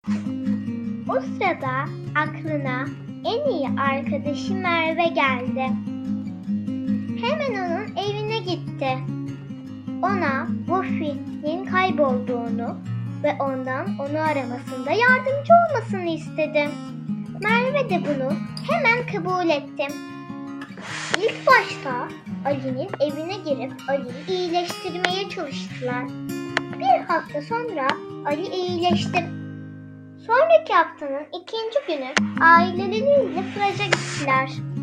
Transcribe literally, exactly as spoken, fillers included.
O sırada aklına en iyi arkadaşı Merve geldi. Hemen onun evine gitti. Ona Buffy'nin kaybolduğunu ve ondan onu aramasında yardımcı olmasını istedi. Merve de bunu hemen kabul etti. İlk başta Ali'nin evine girip Ali'yi iyileştirmeye çalıştılar. Bir hafta sonra Ali iyileşti. Sonraki haftanın ikinci günü aileleriyle plaja gittiler.